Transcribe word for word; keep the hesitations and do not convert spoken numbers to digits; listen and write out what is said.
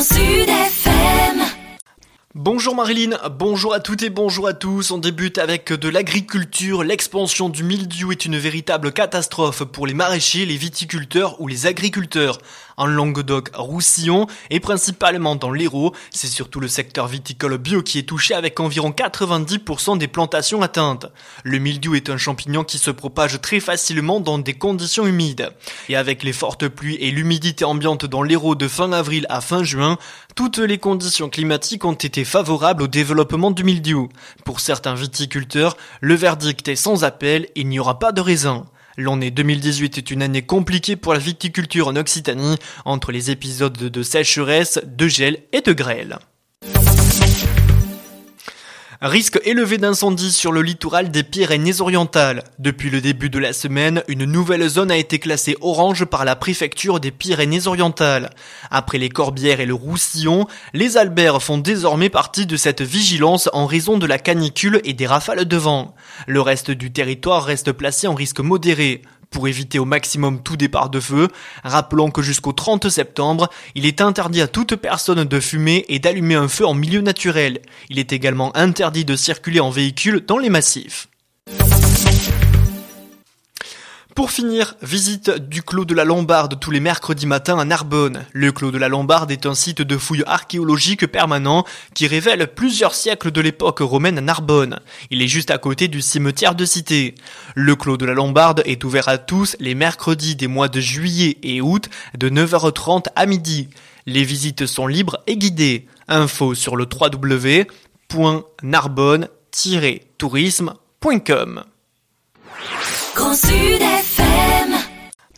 Grand Sud F M. Bonjour Marilyn, bonjour à toutes et bonjour à tous. On débute avec de l'agriculture. L'expansion du mildiou est une véritable catastrophe pour les maraîchers, les viticulteurs ou les agriculteurs. En Languedoc-Roussillon et principalement dans l'Hérault, c'est surtout le secteur viticole bio qui est touché avec environ quatre-vingt-dix pour cent des plantations atteintes. Le mildiou est un champignon qui se propage très facilement dans des conditions humides. Et avec les fortes pluies et l'humidité ambiante dans l'Hérault de fin avril à fin juin, toutes les conditions climatiques ont été favorables au développement du mildiou. Pour certains viticulteurs, le verdict est sans appel, il n'y aura pas de raisin. L'année deux mille dix-huit est une année compliquée pour la viticulture en Occitanie, entre les épisodes de sécheresse, de gel et de grêle. Risque élevé d'incendie sur le littoral des Pyrénées-Orientales. Depuis le début de la semaine, une nouvelle zone a été classée orange par la préfecture des Pyrénées-Orientales. Après les Corbières et le Roussillon, les Albères font désormais partie de cette vigilance en raison de la canicule et des rafales de vent. Le reste du territoire reste placé en risque modéré. Pour éviter au maximum tout départ de feu, rappelons que jusqu'au trente septembre, il est interdit à toute personne de fumer et d'allumer un feu en milieu naturel. Il est également interdit de circuler en véhicule dans les massifs. Pour finir, visite du Clos de la Lombarde tous les mercredis matins à Narbonne. Le Clos de la Lombarde est un site de fouilles archéologiques permanent qui révèle plusieurs siècles de l'époque romaine à Narbonne. Il est juste à côté du cimetière de Cité. Le Clos de la Lombarde est ouvert à tous les mercredis des mois de juillet et août de neuf heures trente à midi. Les visites sont libres et guidées. Info sur le w w w point narbonne tiret tourisme point com. Grand Sud F M.